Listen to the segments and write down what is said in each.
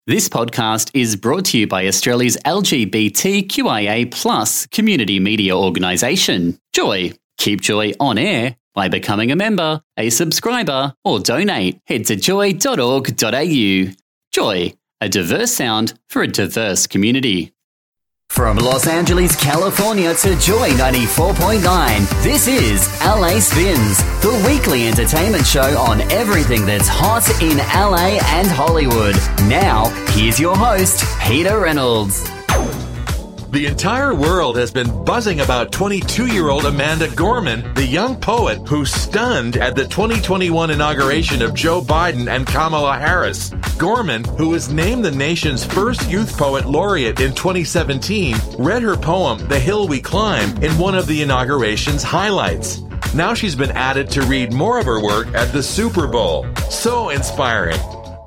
This podcast is brought to you by Australia's LGBTQIA+ community media organisation, Joy. Keep Joy on air by becoming a member, a subscriber, or donate. Head to joy.org.au. Joy, a diverse sound for a diverse community. From Los Angeles, California to Joy 94.9, this is LA Spins, the weekly entertainment show on everything that's hot in LA and Hollywood. Now, here's your host, Peter Reynolds. The entire world has been buzzing about 22-year-old Amanda Gorman, the young poet who stunned at the 2021 inauguration of Joe Biden and Kamala Harris. Gorman, who was named the nation's first youth poet laureate in 2017, read her poem, The Hill We Climb, in one of the inauguration's highlights. Now she's been added to read more of her work at the Super Bowl. So inspiring.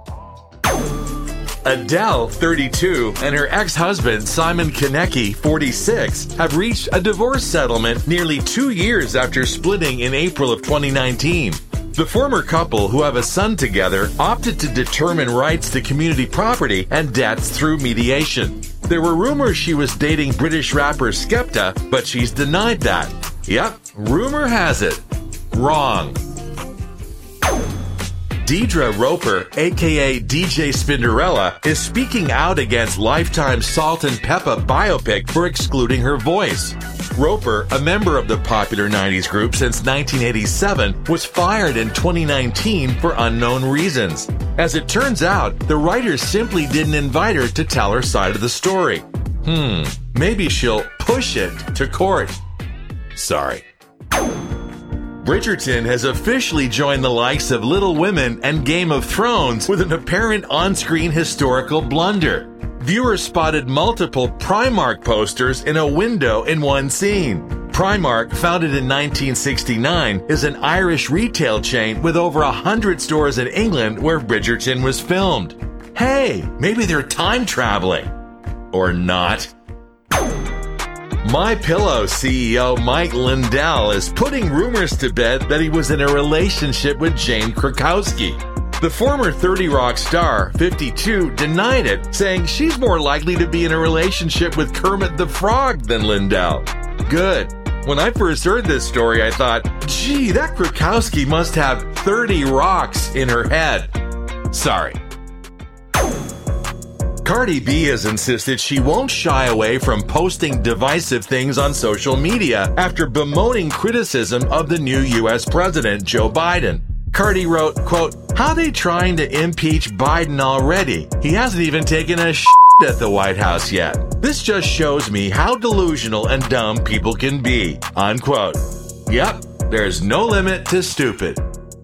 Adele, 32, and her ex-husband, Simon Konecki, 46, have reached a divorce settlement nearly 2 years after splitting in April of 2019. The former couple, who have a son together, opted to determine rights to community property and debts through mediation. There were rumors she was dating British rapper Skepta, but she's denied that. Yep, rumor has it. Wrong. Deidre Roper, aka DJ Spinderella, is speaking out against Lifetime's Salt and Peppa biopic for excluding her voice. Roper, a member of the popular 90s group since 1987, was fired in 2019 for unknown reasons. As it turns out, the writers simply didn't invite her to tell her side of the story. Maybe she'll push it to court. Sorry. Bridgerton has officially joined the likes of Little Women and Game of Thrones with an apparent on-screen historical blunder. Viewers spotted multiple Primark posters in a window in one scene. Primark, founded in 1969, is an Irish retail chain with over 100 stores in England where Bridgerton was filmed. Hey, maybe they're time traveling. Or not. MyPillow CEO Mike Lindell is putting rumors to bed that he was in a relationship with Jane Krakowski. The former 30 Rock star, 52, denied it, saying she's more likely to be in a relationship with Kermit the Frog than Lindell. Good. When I first heard this story, I thought, gee, that Krakowski must have 30 rocks in her head. Sorry. Cardi B has insisted she won't shy away from posting divisive things on social media after bemoaning criticism of the new U.S. President, Joe Biden. Cardi wrote, quote, "How they trying to impeach Biden already? He hasn't even taken a shit at the White House yet. This just shows me how delusional and dumb people can be," unquote. Yep, there's no limit to stupid.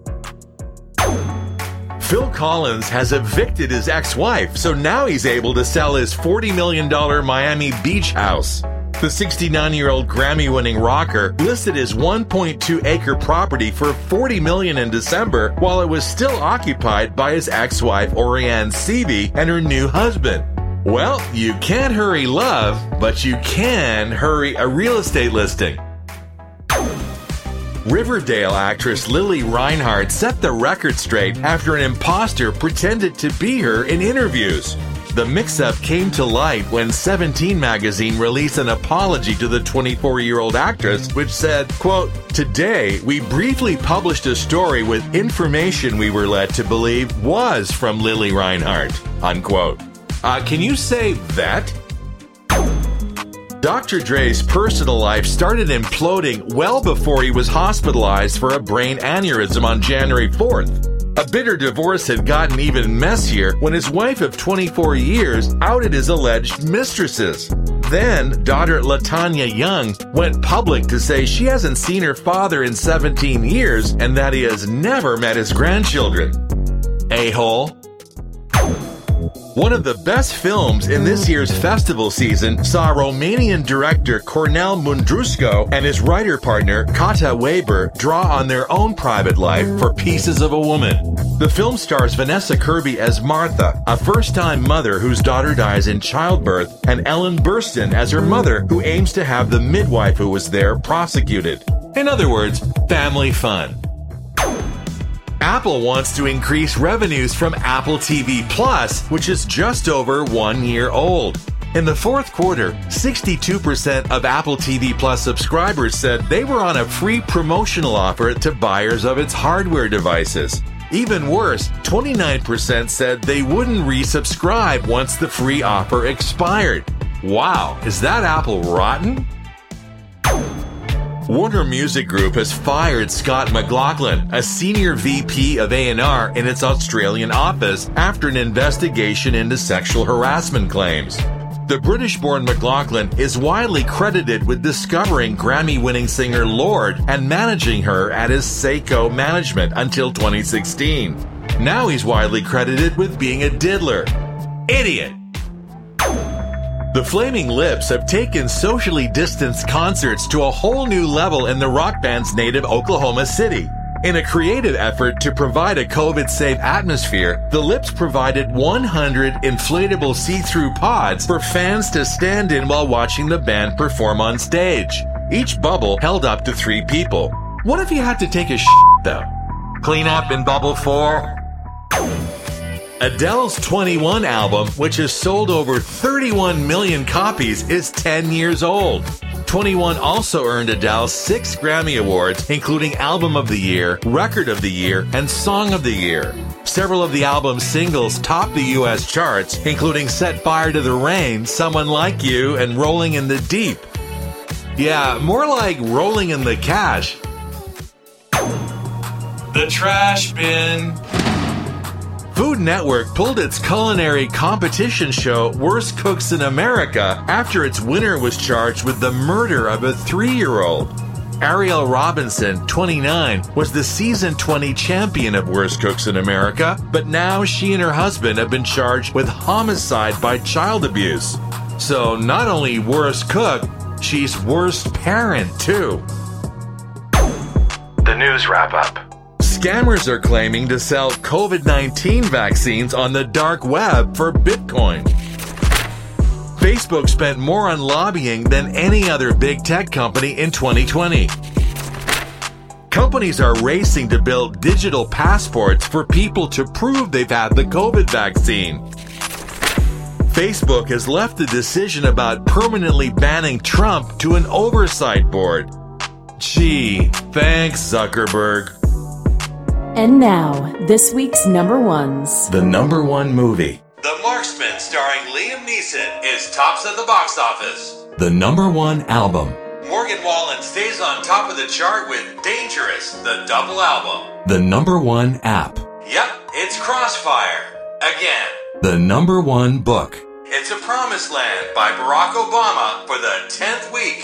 Phil Collins has evicted his ex-wife, so now he's able to sell his $40 million Miami Beach house. The 69-year-old Grammy-winning rocker listed his 1.2-acre property for $40 million in December, while it was still occupied by his ex-wife Orianne Seavey and her new husband. Well, you can't hurry love, but you can hurry a real estate listing. Riverdale actress Lily Reinhart set the record straight after an imposter pretended to be her in interviews. The mix-up came to light when 17 magazine released an apology to the 24-year-old actress, which said, quote, "Today, we briefly published a story with information we were led to believe was from Lily Reinhart," unquote. Can you say that? Dr. Dre's personal life started imploding well before he was hospitalized for a brain aneurysm on January 4th. A bitter divorce had gotten even messier when his wife of 24 years outed his alleged mistresses. Then, daughter LaTanya Young went public to say she hasn't seen her father in 17 years and that he has never met his grandchildren. A-hole. One of the best films in this year's festival season saw Romanian director Cornel Mundrușcu and his writer partner Kata Weber draw on their own private life for Pieces of a Woman. The film stars Vanessa Kirby as Martha, a first-time mother whose daughter dies in childbirth, and Ellen Burstyn as her mother, who aims to have the midwife who was there prosecuted. In other words, family fun. Apple wants to increase revenues from Apple TV Plus, which is just over 1 year old. In the fourth quarter, 62% of Apple TV Plus subscribers said they were on a free promotional offer to buyers of its hardware devices. Even worse, 29% said they wouldn't resubscribe once the free offer expired. Wow, is that Apple rotten? Warner Music Group has fired Scott McLaughlin, a senior VP of A&R in its Australian office, after an investigation into sexual harassment claims. The British-born McLaughlin is widely credited with discovering Grammy-winning singer Lorde and managing her at his Seiko Management until 2016. Now he's widely credited with being a diddler. Idiot! The Flaming Lips have taken socially distanced concerts to a whole new level in the rock band's native Oklahoma City. In a creative effort to provide a COVID-safe atmosphere, the Lips provided 100 inflatable see-through pods for fans to stand in while watching the band perform on stage. Each bubble held up to 3 people. What if you had to take a though? Clean up in bubble 4? Adele's 21 album, which has sold over 31 million copies, is 10 years old. 21 also earned Adele 6 Grammy Awards, including Album of the Year, Record of the Year, and Song of the Year. Several of the album's singles topped the U.S. charts, including Set Fire to the Rain, Someone Like You, and Rolling in the Deep. Yeah, more like Rolling in the Cash. The trash bin. Food Network pulled its culinary competition show Worst Cooks in America after its winner was charged with the murder of a 3-year-old. Ariel Robinson, 29, was the season 20 champion of Worst Cooks in America, but now she and her husband have been charged with homicide by child abuse. So not only worst cook, she's worst parent too. The news wrap-up. Scammers are claiming to sell COVID-19 vaccines on the dark web for Bitcoin. Facebook spent more on lobbying than any other big tech company in 2020. Companies are racing to build digital passports for people to prove they've had the COVID vaccine. Facebook has left the decision about permanently banning Trump to an oversight board. Gee, thanks, Zuckerberg. And now, this week's number ones. The number one movie. The Marksman, starring Liam Neeson, is tops of the box office. The number one album. Morgan Wallen stays on top of the chart with Dangerous, the double album. The number one app. Yep, it's Crossfire. Again. The number one book. It's A Promised Land by Barack Obama for the 10th week.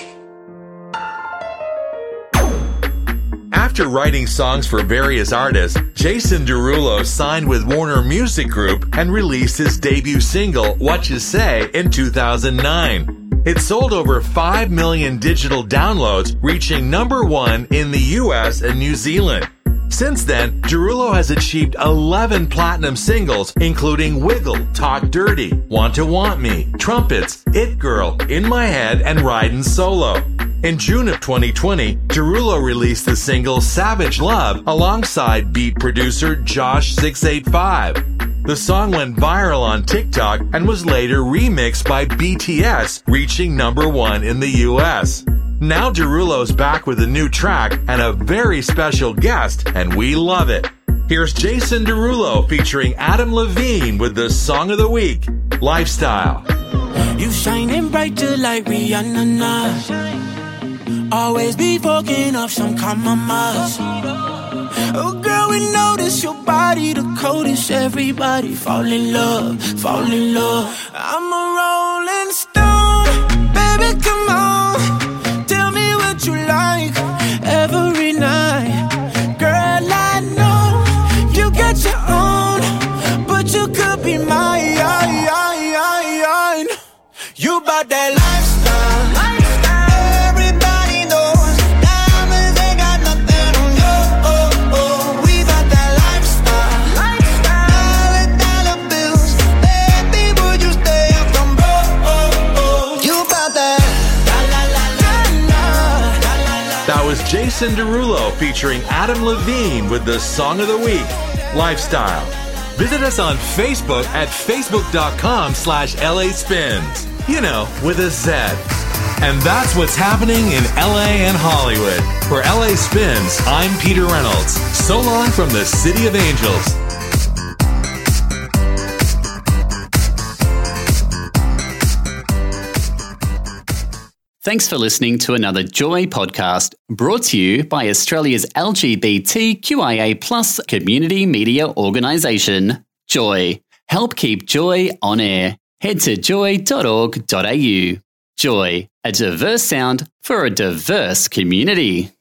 After writing songs for various artists, Jason Derulo signed with Warner Music Group and released his debut single, What You Say, in 2009. It sold over 5 million digital downloads, reaching number one in the US and New Zealand. Since then, Derulo has achieved 11 platinum singles, including Wiggle, Talk Dirty, Want to Want Me, Trumpets, It Girl, In My Head, and Ridin' Solo. In June of 2020, Derulo released the single Savage Love alongside beat producer Josh685. The song went viral on TikTok and was later remixed by BTS, reaching number one in the US. Now Derulo's back with a new track and a very special guest, and we love it. Here's Jason Derulo featuring Adam Levine with the Song of the Week, Lifestyle. You shining brighter like Rihanna now. Always be fucking off some compromise. Oh girl, we notice your body the coldest. Everybody fall in love, fall in love. I'm a rolling stone, baby, come on. Tell me what you like every night. Girl, I know you got your own, but you could be mine. You bout that lifestyle. Jason Derulo featuring Adam Levine with the Song of the Week, Lifestyle. Visit us on Facebook at facebook.com/LA Spins. You know, with a Z. And that's what's happening in LA and Hollywood. For LA Spins, I'm Peter Reynolds. So long from the City of Angels. Thanks for listening to another Joy podcast brought to you by Australia's LGBTQIA+ community media organisation, Joy. Help keep Joy on air. Head to joy.org.au. Joy, a diverse sound for a diverse community.